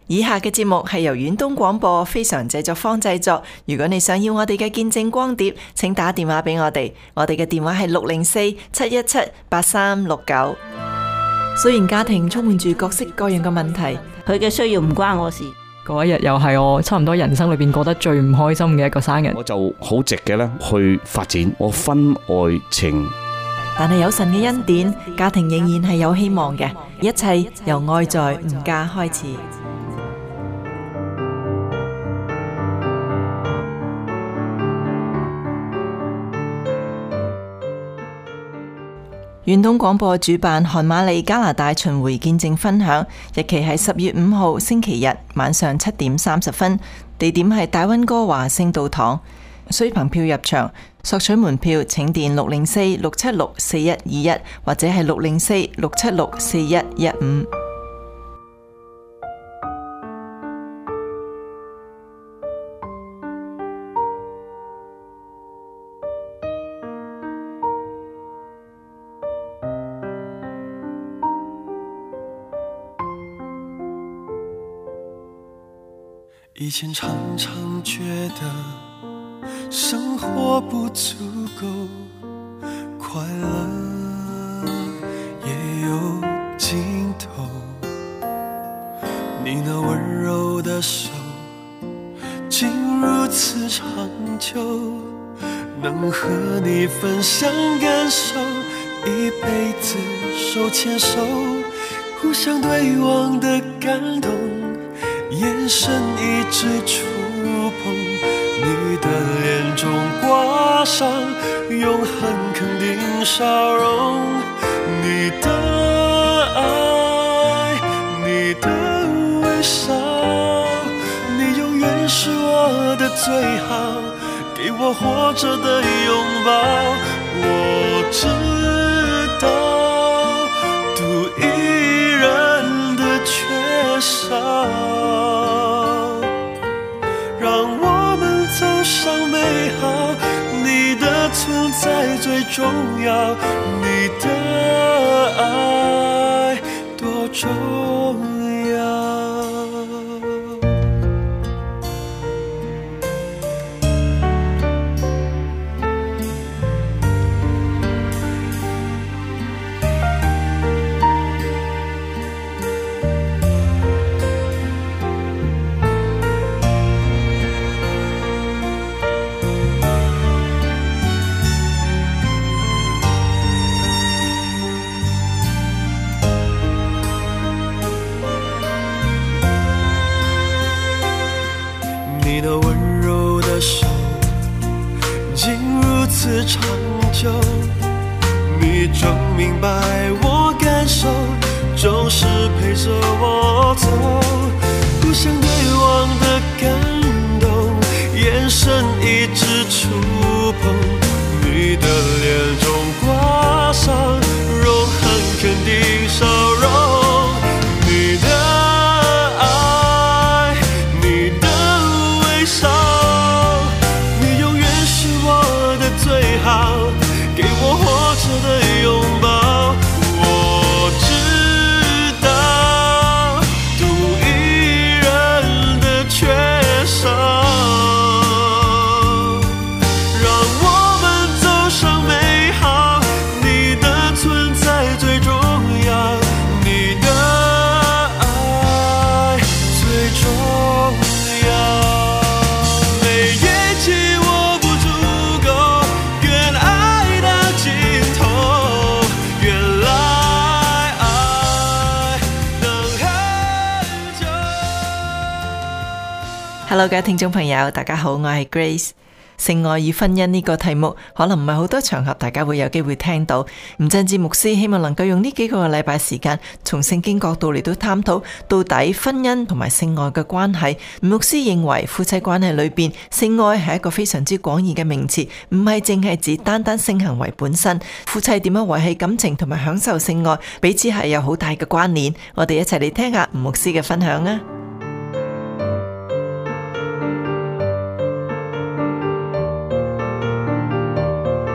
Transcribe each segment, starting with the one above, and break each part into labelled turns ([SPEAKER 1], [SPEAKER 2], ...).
[SPEAKER 1] 以下嘅節目係由遠東廣播非常製作坊製作。如果你想要我哋嘅見證光碟，請打電話俾我哋。我哋嘅電話係604-717-8369。雖然家庭充滿住各式各樣嘅問題，
[SPEAKER 2] 佢嘅需要唔關我事。
[SPEAKER 3] 嗰一日又係我差唔多人生裏邊過得最唔開心嘅一個生日。
[SPEAKER 4] 我就好直嘅咧去發展我婚外情。
[SPEAKER 1] 但係有神嘅恩典，家庭仍然係有希望嘅。一切由愛在吾家開始。遠東廣播主辦韓馬利加拿大巡迴見證分享，日期係10月5號星期日晚上7點30分，地點係大溫哥華聖道堂。需憑票入場，索取門票請電604-676-4121或者係604-676-4115。
[SPEAKER 5] 以前常常覺得生活不足夠，快樂也有盡頭。你那溫柔的手竟如此長久，能和你分享感受，一輩子手牽手，互相對望的感動，眼神一直觸碰，你的臉中掛上永恆肯定笑容，你的愛，你的微笑，你永遠是我的最好，給我活着的擁抱。我知道獨一人的缺少，上美好，你的存在最重要，你的愛多重要。你那溫柔的手竟如此長久，你總明白我感受，總是陪着我走，互相對望的感動，眼神一直觸碰，你的臉中掛上永恆肯定笑容，你的給我活着的擁抱。我知道獨一人的缺少，讓我們走上美好，你的存在最重要，你的愛最重要。每一起我不足夠，願愛
[SPEAKER 1] Hello， 各位聽眾朋友，大家好，我係 Grace。性愛與婚姻呢個題目，可能唔係好多場合大家會有機會聽到。吳振志牧師希望能夠用呢幾個禮拜時間，從聖經角度嚟到探討到底婚姻同埋性愛嘅關係。牧師認為夫妻關係裏邊，性愛係一個非常之廣義嘅名詞，唔係淨係指單單性行為本身。夫妻點樣維繫感情同埋享受性愛，彼此係有好大嘅關聯。我哋一齊嚟聽下吳牧師嘅分享啊！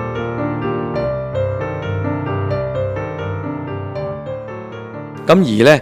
[SPEAKER 6] 咁而呢，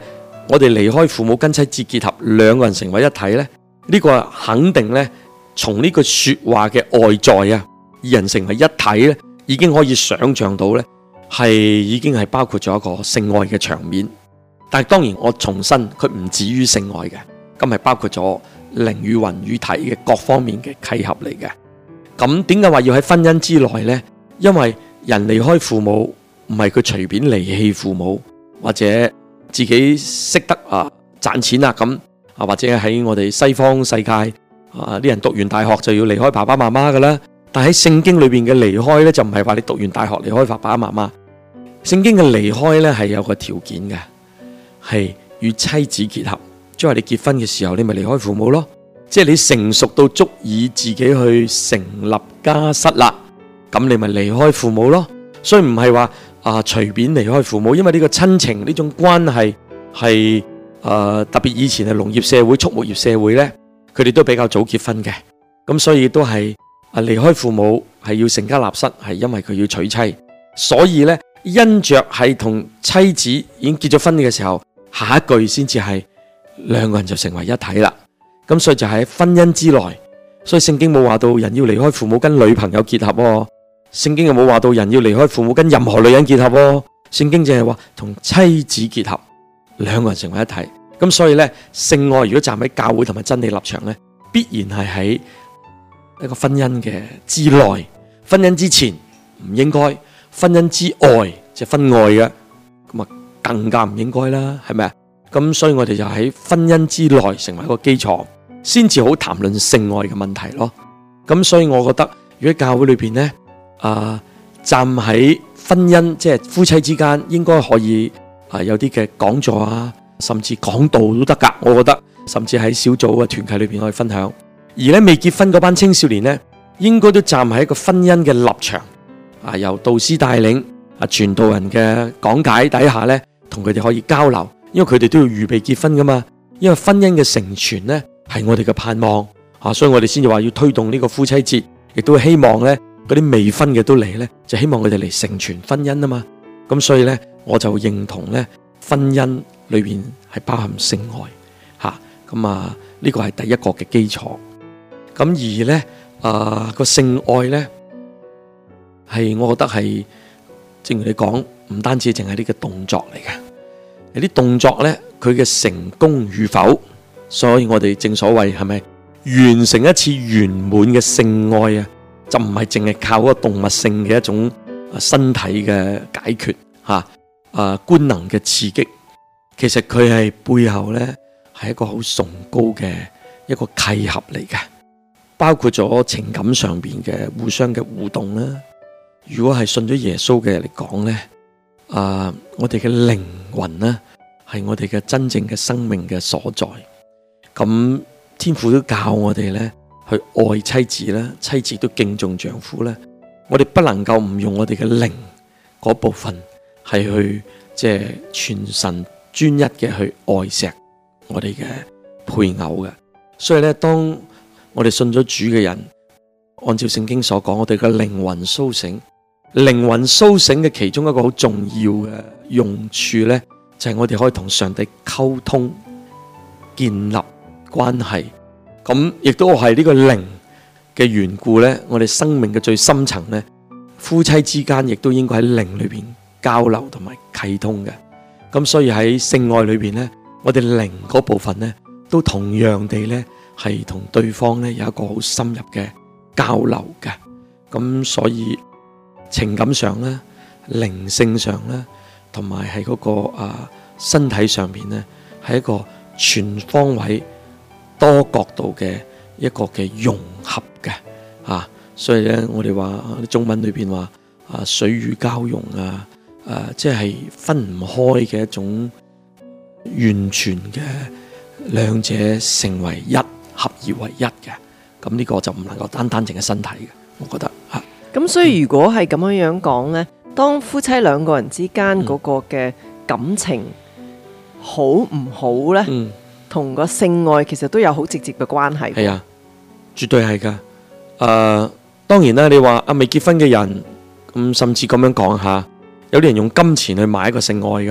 [SPEAKER 6] 我哋離開父母跟妻子結合，兩個人成為一體呢，呢個肯定呢，從呢句說話嘅外在啊，二人成為一體呢，已經可以想象到呢，已經係包括咗一個性愛嘅場面。但係當然我重申，佢唔止於性愛嘅，咁係包括咗靈與魂與體嘅各方面嘅契合嚟嘅。咁點解話要喺婚姻之內呢？因為人離開父母唔係佢隨便離棄父母，或者自己識得賺錢啦咁或者喺我哋西方世界啲人讀完大學就要離開爸爸媽媽噶啦。但喺聖經裏邊嘅離開呢，就唔係話你讀完大學離開爸爸媽媽。聖經嘅離開呢，係有個條件嘅，係與妻子結合，即係話你結婚嘅時候你咪離開父母咯，即係你成熟到足以自己去成立家室啦，咁你咪離開父母咯。所以唔係話隨便離開父母，因為呢個親情呢種關係係特別以前係農業社會、畜牧業社會呢，佢哋都比較早結婚嘅，咁所以都係離開父母係要成家立室，係因為佢要娶妻，所以呢，因着係同妻子已經結咗婚嘅時候，下一句先至係兩個人就成為一體啦。咁所以就喺婚姻之內，所以聖經冇話到人要離開父母跟女朋友結合喎，聖經又冇話到人要離開父母跟任何女人結合喎，聖經淨係話同妻子結合，兩個人成為一體。咁所以呢，性愛如果站喺教會同埋真理立場呢，必然係喺一個婚姻嘅之內，婚姻之前唔應該，婚姻之外就婚外嘅，咁啊更加唔應該啦，係咪啊？咁所以我哋就喺婚姻之內成為一個基礎，先至好談論性愛嘅問題咯。咁所以我覺得，如果教會裏邊呢，站喺婚姻即係夫妻之間，應該可以有啲嘅講座啊，甚至講道都得噶。我覺得，甚至喺小組嘅團契裏邊可以分享。而咧未結婚嗰班青少年呢，應該都站喺一個婚姻嘅立場，由導師帶領，傳道人嘅講解底下呢，同佢哋可以交流，因為佢哋都要預備結婚噶嘛。因為婚姻嘅成全呢，係我哋嘅盼望，所以我哋先至話要推動呢個夫妻節，亦都希望呢嗰啲未婚嘅都嚟呢，就希望佢哋嚟成全婚姻啊嘛。咁所以呢，我就認同呢，婚姻裏邊係包含性愛，呢個係第一個嘅基礎。咁而呢個性愛呢，係我覺得係正如你講，唔單止淨係呢個動作嚟嘅，有啲動作呢，佢嘅成功與否，所以我哋正所謂係咪完成一次圓滿嘅性愛啊，就唔係淨係靠嗰個動物性嘅一種身體嘅解決官能嘅刺激，其實佢係背後呢，係一個好崇高嘅一個契合嚟嘅。包括咗情感上邊嘅互相嘅互動啦。如果係信咗耶穌嘅人嚟講呢，我哋嘅靈魂呢，係我哋嘅真正嘅生命嘅所在。咁天父都教我哋呢，去愛妻子啦，妻子都敬重丈夫啦。我哋不能夠唔用我哋嘅靈嗰部分，係去即係全神專一嘅去愛錫我哋嘅配偶嘅。所以呢，當我哋信咗主嘅人，按照聖經所講，我哋嘅靈魂甦醒，靈魂甦醒嘅其中一個好重要嘅用處呢，就係我哋可以同上帝溝通，建立關係。咁亦都係呢個靈嘅緣故呢，我哋生命嘅最深層呢，夫妻之間亦都應該喺靈裏邊交流同埋契通嘅。咁所以喺性愛裏邊呢，我哋靈嗰部分呢，都同樣地呢，係同對方呢有一個好深入嘅交流嘅。咁所以情感上呢，靈性上呢，同埋係嗰個身體上面呢，係一個全方位多角度嘅一個嘅融合嘅。所以呢，我哋話中文裏邊話水乳交融即係分唔開嘅一種完全嘅兩者成為一，合而為一嘅。咁呢個就唔能夠單單淨係身體嘅，我覺得
[SPEAKER 1] 咁所以如果係咁樣講呢，當夫妻兩個人之間嗰個嘅感情好唔好呢，同個性愛其實都有好直接嘅關係。
[SPEAKER 6] 係啊，絕對係噶。當然啦，你話未結婚嘅人，甚至咁樣講下，有啲人用金錢去買一個性愛噶嘛，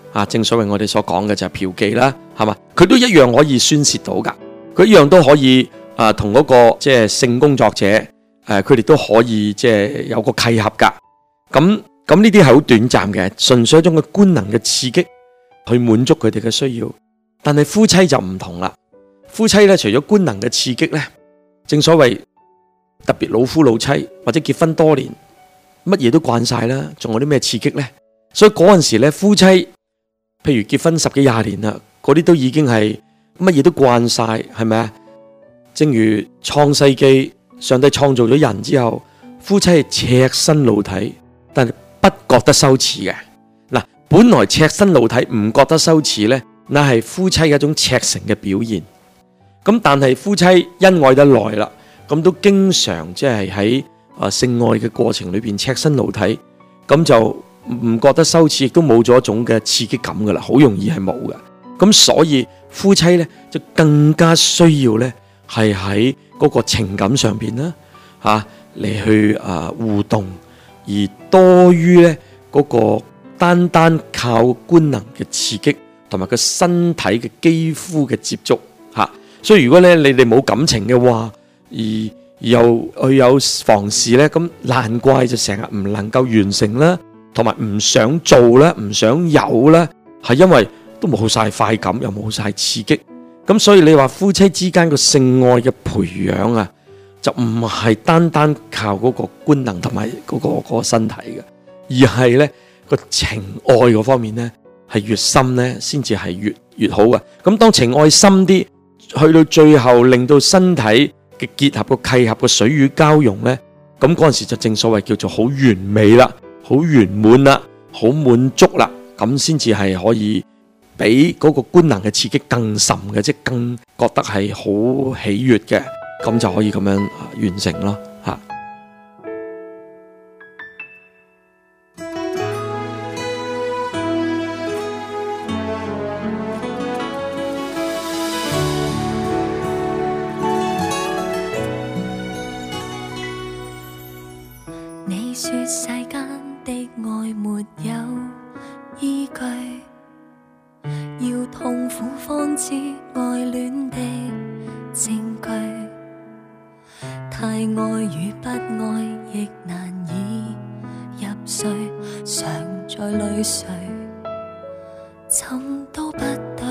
[SPEAKER 6] 正所謂我哋所講嘅就係嫖妓啦，係嘛？佢都一樣可以宣泄到㗎，佢一樣都可以同嗰個即係性工作者佢哋都可以即係有個契合㗎。咁呢啲係好短暫嘅，純粹一種嘅官能嘅刺激去滿足佢哋嘅需要。但係夫妻就唔同啦，夫妻咧除咗官能嘅刺激咧，正所謂特別老夫老妻或者結婚多年，乜嘢都慣晒啦，仲有啲咩刺激呢？所以嗰陣時咧，夫妻譬如結婚10幾20年啦，嗰啲都已經係乜嘢都慣晒，係咪啊？正如創世記，上帝創造咗人之後，夫妻係赤身露體，但係不覺得羞恥嘅。嗱，本來赤身露體唔覺得羞恥呢，那係夫妻嘅一種赤誠嘅表現。咁但係夫妻恩愛得耐啦，咁都經常即係喺性愛嘅過程裏邊赤身露體，咁就唔覺得羞恥，亦都冇咗一種嘅刺激感噶啦，好容易係冇嘅。咁所以夫妻呢，就更加需要呢，係喺嗰個情感上邊啦，嚟去互動，而多於呢嗰個單單靠官能嘅刺激同埋個身體嘅肌膚嘅接觸吓。所以如果咧你哋冇感情嘅話，而又去有房事呢，咁難怪就成日唔能夠完成啦，同埋唔想做啦，唔想有啦，係因為都冇晒快感，又冇晒刺激。咁所以你話夫妻之間個性愛嘅培養啊，就唔係單單靠嗰個官能同埋嗰個身體嘅，而係呢個情愛嗰方面呢，係越深呢先至係越好嘅。咁當情愛深啲，去到最後令到身體嘅結合個契合個水乳交融呢，咁嗰陣時就正所謂叫做好完美啦，好圓滿啦，好滿足啦，咁先至係可以比嗰個官能嘅刺激更甚嘅，即係更覺得係好喜悅嘅，咁就可以咁樣完成咯吓。
[SPEAKER 7] 你說世間的愛沒有依據，要痛苦方知愛戀的證據，太愛與不愛亦難以入睡，常在淚水，怎都不對。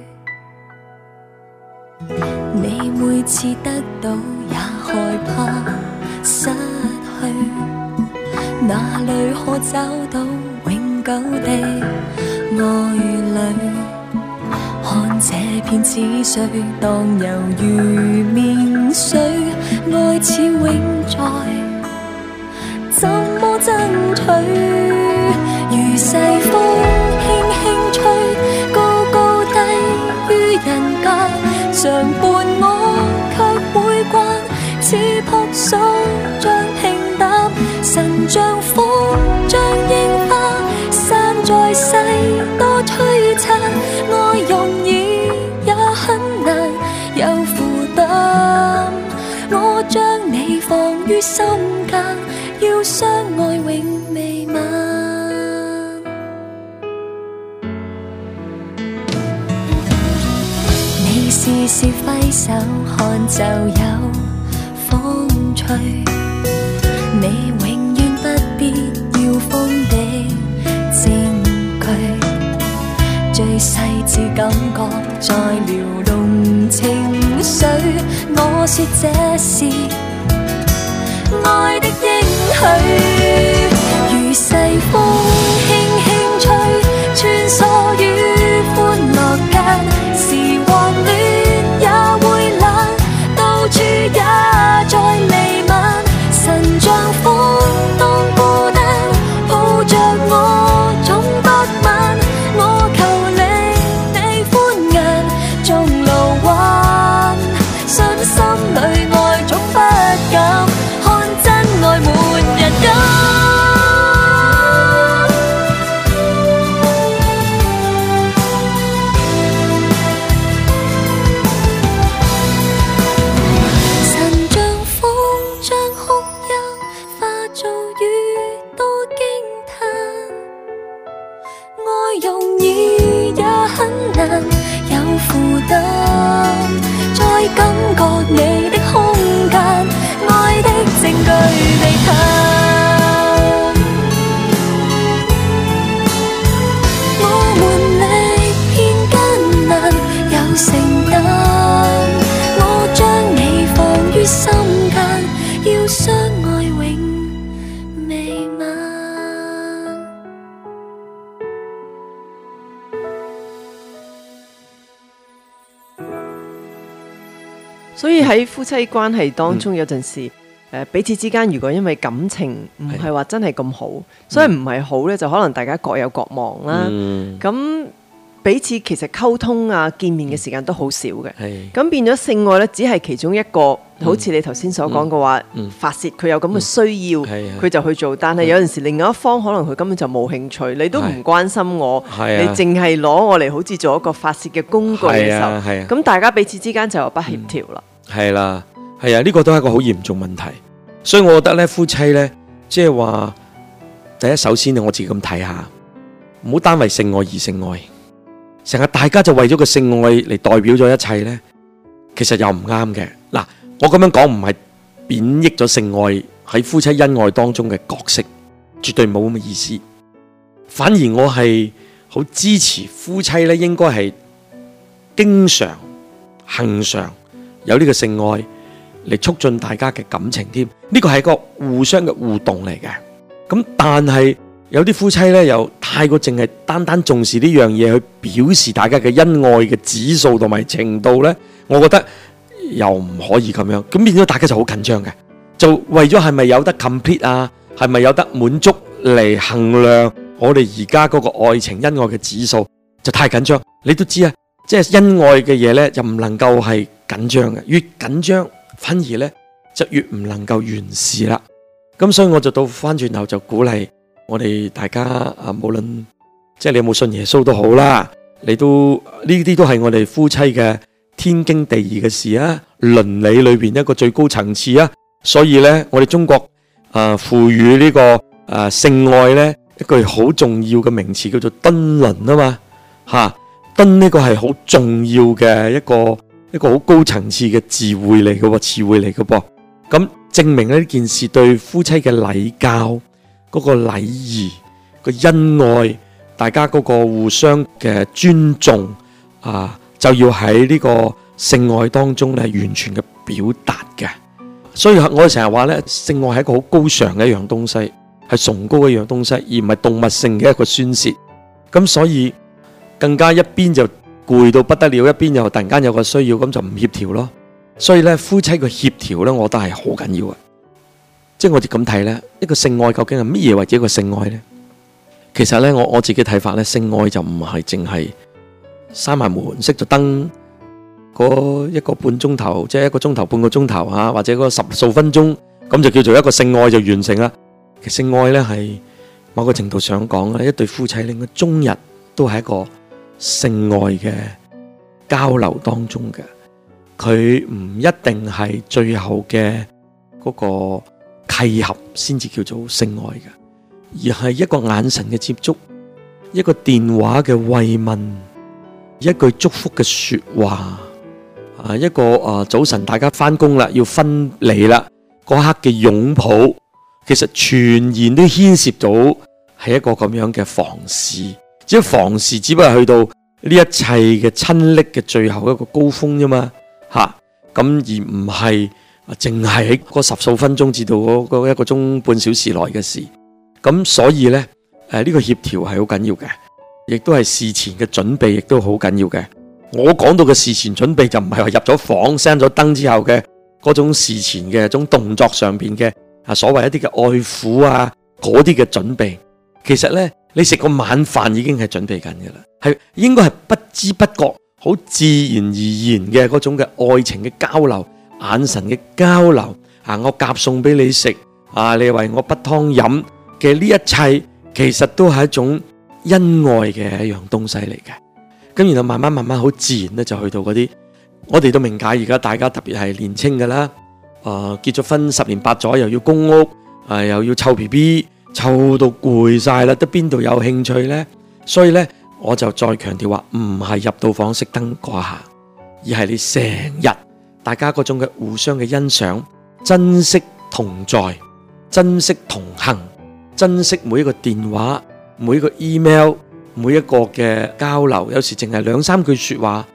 [SPEAKER 7] 你每次得到也害怕失去，哪裏可找到永久的愛侶？看這片紙碎，當猶如面水，愛似永在，怎麼爭取？如細風輕輕吹，高高低於人間，常伴我卻會慣，似撲朔像平淡，神像風像櫻花，散在世多璀璨，愛容易也很難有負擔，我將你放於心間，要相愛永未晚。你試試揮手看就有風吹，你永遠不必要風的證據，最細緻感覺在撩動情緒，我說這是愛的應許，如細風輕輕吹，穿梭於歡樂間，時幻戀也會冷，到處也在彌漫，神像風當孤單，抱着我總不晚，我求令你歡顏縱路環，信心裏愛總不敢看真愛沒人敢。 得，我將你放於心間，要相愛永未晚。
[SPEAKER 1] 所以喺夫妻關係當中，有陣時彼此之間如果因為感情唔係話真係咁好，所以唔係好呢，就可能大家各有各忙啦。咁彼此其實溝通啊、見面嘅時間都好少嘅。咁變咗性愛呢，只係其中一個，好似你頭先所講嘅話，發泄佢有咁嘅需要，佢就去做。但係有陣時另外一方可能佢根本就冇興趣，你都唔關心我，你淨係攞我嚟好似做一個發泄嘅工具嘅時候，咁大家彼此之間就有不協調啦。
[SPEAKER 6] 係啦，係啊，呢個都係一個好嚴重問題。所以我覺得咧，夫妻咧，即係話，第一首先我自己咁睇下，唔好單為性愛而性愛，成日大家就為咗個性愛嚟代表咗一切咧，其實又唔啱嘅。嗱，我咁樣講唔係貶抑咗性愛喺夫妻恩愛當中嘅角色，絕對冇咁嘅意思。反而我係好支持夫妻咧，應該係經常、恆常有呢個性愛嚟促進大家嘅感情添，呢個係一個互相嘅互動嚟嘅。咁但係有啲夫妻呢，又太過淨係單單重視呢樣嘢去表示大家嘅恩愛嘅指數同埋程度呢，我覺得又唔可以咁樣。咁變咗大家就好緊張嘅，就為咗係咪有得 complete 啊，係咪有得滿足嚟衡量我哋而家嗰個愛情恩愛嘅指數，就太緊張。你都知啊，即係恩愛嘅嘢呢，就唔能夠係緊張嘅，越緊張反而呢就越唔能夠完事啦。咁所以我就倒翻轉頭就鼓勵我哋大家啊，無論即係你有冇信耶穌都好啦，你都呢啲都係我哋夫妻嘅天經地義嘅事啊，倫理裏邊一個最高層次啊。所以呢，我哋中國賦予呢個性愛呢一句好重要嘅名詞叫做敦倫啊嘛，吓，敦呢個係好重要嘅一個好高層次嘅詞彙嚟嘅噃，咁證明呢件事對夫妻嘅禮教嗰個禮儀個恩愛，大家嗰個互相嘅尊重就要喺呢個性愛當中咧完全嘅表達嘅。所以我哋成日話咧，性愛係一個好高尚嘅一樣東西，係崇高嘅一樣東西，而唔係動物性嘅一個宣泄。咁所以更加一邊就攰到不得了，一邊又突然間有個需要，咁就唔協調咯。所以咧，夫妻嘅協調咧，我覺得係好緊要嘅。即係我哋咁睇咧，一個性愛究竟係乜嘢為之一個性愛咧？其實咧，我自己睇法咧，性愛就唔係淨係閂埋門熄咗燈嗰一個半鐘頭，即係一個鐘頭半個鐘頭啊，或者嗰10數分鐘，咁就叫做一個性愛就完成啦。其實性愛咧係某個程度上講咧，一對夫妻咧，應該終日都係一個性愛嘅交流當中嘅。佢唔一定係最後嘅嗰個契合先至叫做性愛嘅，而係一個眼神嘅接觸，一個電話嘅慰問，一句祝福嘅說話，一個早晨大家翻工啦，要分離啦，嗰刻嘅擁抱，其實全然都牽涉到係一個咁樣嘅房事，只係房事只不過去到呢一切嘅親昵嘅最後一個高峰啫嘛。咁而唔係淨係喺嗰10數分鐘至到嗰1個鐘半小時內嘅事。咁所以呢，呢個協調係好緊要嘅，亦都係事前嘅準備，亦都好緊要嘅。我講到嘅事前準備就唔係話入咗房閂咗燈之後嘅嗰種事前嘅種動作上邊嘅所謂一啲嘅愛撫嗰啲嘅準備。其實呢，你食個晚飯已經係準備緊嘅啦，係應該係不知不覺。好自然而然嘅嗰種嘅愛情嘅交流，眼神嘅交流，我夾餸俾你食，你為我滗湯飲嘅呢一切，其實都係一種恩愛嘅一樣東西嚟嘅。咁然後慢慢好自然咧，就去到嗰啲，我哋都明解。而家大家特別係年青嘅啦，結咗婚10年8載，又要供屋，又要湊 BB，湊到攰晒啦，得邊度有興趣呢？所以呢。我就再強調話，唔係入到房熄燈掛下，而係你成日大家嗰種嘅互相嘅欣賞、珍惜同在、珍惜同行、珍惜每一個電話、每一個 email、每一個嘅交流。有時淨係2-3句說話，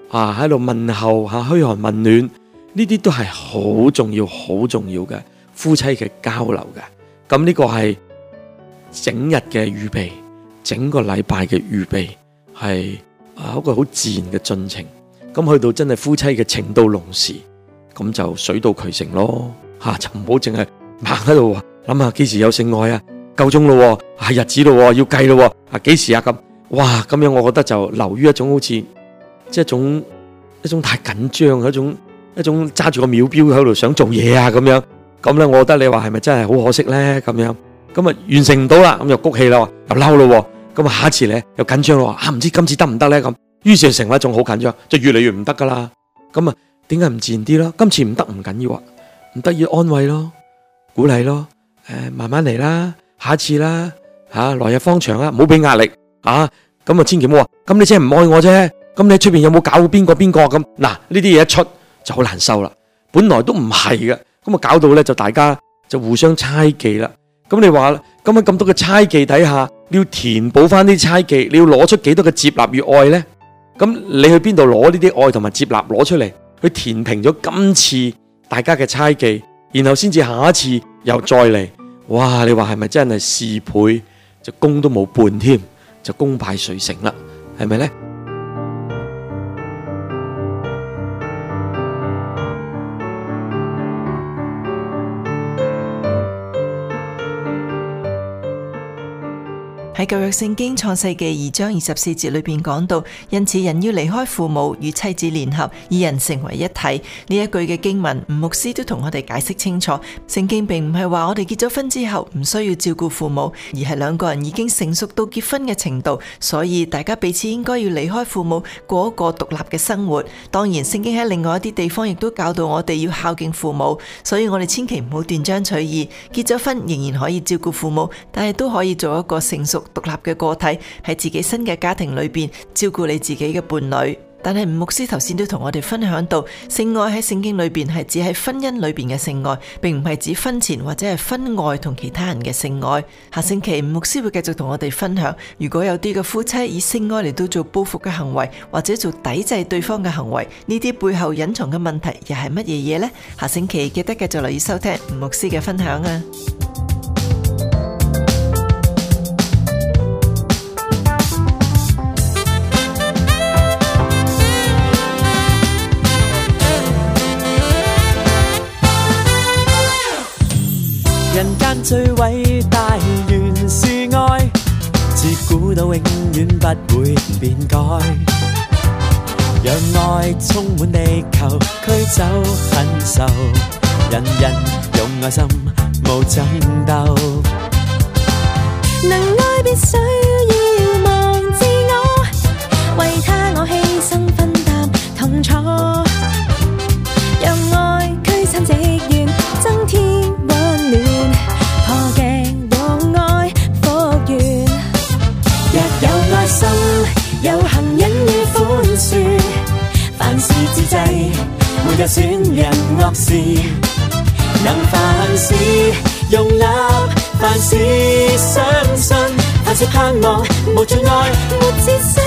[SPEAKER 6] 喺度問候嚇，噓寒問暖，呢啲都係好重要、好重要嘅夫妻嘅交流嘅。咁呢個係整日嘅預備，整個禮拜嘅預備，係一個好自然嘅進程。咁去到真係夫妻嘅情到濃時，咁就水到渠成咯。就唔好淨係猛喺度諗下幾時有性愛啊，夠鐘咯，係日子咯，要計咯，幾時啊咁。哇，咁樣我覺得就流於一種好似即係一種太緊張，一種揸住個秒錶喺度想做嘢啊咁樣。咁咧，我覺得你話係咪真係好可惜咧？咁樣咁啊完成唔到啦，咁又谷氣啦，又嬲咯。咁啊下一次咧又緊張咯，唔知今次得唔得咧咁。於是成為一種好緊張，就越嚟越唔得噶啦。咁啊點解唔自然啲咯？今次唔得唔緊要啊，唔得要安慰咯，鼓勵咯，慢慢嚟啦，下一次啦，來日方長啊，唔好俾壓力。咁啊千祈唔好話，咁你真係唔愛我啫，咁你喺出邊有冇搞過邊個咁？嗱，呢啲嘢一出就好難受啦，本來都唔係嘅，咁啊搞到咧就大家就互相猜忌啦。咁你話咁喺咁多嘅猜忌底下，你要填補翻啲猜忌，你要攞出幾多嘅接納與愛咧？咁你去邊度攞呢啲愛同埋接納攞出嚟，去填平咗今次大家嘅猜忌，然後先至下一次又再嚟。哇！你話係咪真係事倍就功都冇半添？就功敗垂成啦，係咪呢？
[SPEAKER 1] 喺舊約聖經創世記2章24節裏邊講到，因此人要離開父母與妻子聯合，二人成為一體。呢一句嘅經文，吳牧師都同我哋解釋清楚。聖經並唔係話我哋結咗婚之後唔需要照顧父母，而係兩個人已經成熟到結婚嘅程度，所以大家彼此應該要離開父母，過一個獨立嘅生活。當然，聖經喺另外一啲地方亦都教導我哋要孝敬父母，所以我哋千祈唔好斷章取義。結咗婚仍然可以照顧父母，但係都可以做一個成熟獨立嘅個體，喺自己新嘅家庭裏邊照顧你自己嘅伴侶。但係吳牧師頭先都同我哋分享到，性愛喺聖經裏邊係指喺婚姻裏邊嘅性愛，並唔係指婚前或者係婚外同其他人嘅性愛。下星期吳牧師會繼續同我哋分享，如果有啲嘅夫妻以性愛嚟到做報復嘅行為，或者做抵制對方嘅行為，呢啲背後隱藏嘅問題又係乜嘢嘢呢？下星期記得繼續留意收聽吳牧師嘅分享啊！
[SPEAKER 8] 人間最偉大原是愛，自古到永遠不會變改。讓愛充滿地球，驅走恨仇，人人用愛心無爭鬥。
[SPEAKER 7] 能愛必須要忘自我，為他我犧牲分擔痛楚，讓愛驅散積怨，增添溫暖，破鏡和愛復原。若有愛心，有恒忍與寬恕，凡事自制，沒有損人惡事，能凡事容納，凡事相信，凡事盼望，無盡愛，沒止息。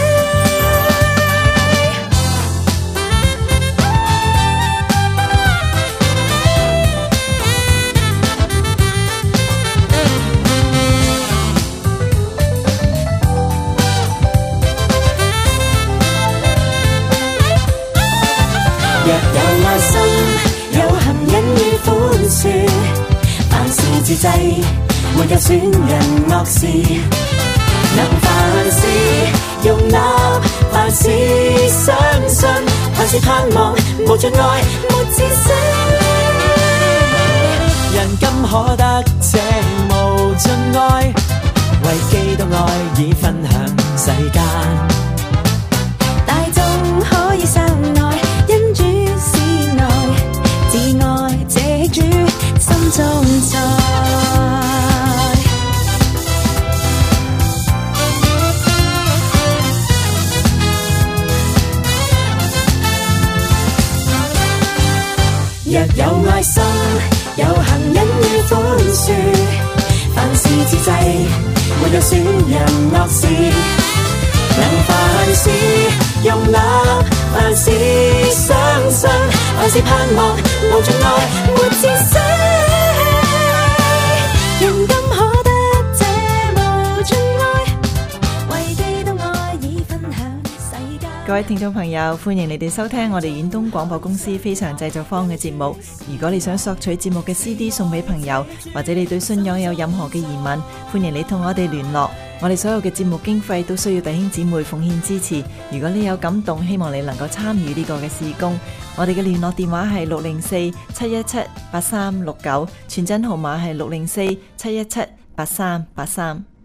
[SPEAKER 7] 若有愛心，有恒忍與寬恕，凡事自制，沒有損人惡事，能凡事容納，凡事相信，凡事盼望，無盡愛，沒止息。
[SPEAKER 8] 人今可得這無盡愛，為基督愛已分享世間。
[SPEAKER 7] 大眾可以相愛，因主是愛，自愛這主心中在。若有愛心，有恒忍與寬恕，凡事自制，沒有損人惡事，能凡事容納，凡凡事相信，凡事盼望，無盡愛，沒自死。人今可得這無盡愛，為基督愛已分享世界。
[SPEAKER 1] 各位聽眾朋友，歡迎你哋收聽我哋遠東廣播公司非常製作坊嘅節目。如果你想索取節目嘅 CD 送俾朋友，或者你對信仰有任何嘅疑問，歡迎你同我哋聯絡。我哋所有嘅節目經費都需要弟兄姊妹奉獻支持。如果你有感動，希望你能夠參與呢個嘅事工。我哋嘅聯絡電話係604-717-8369，傳真號碼係604-717-8383。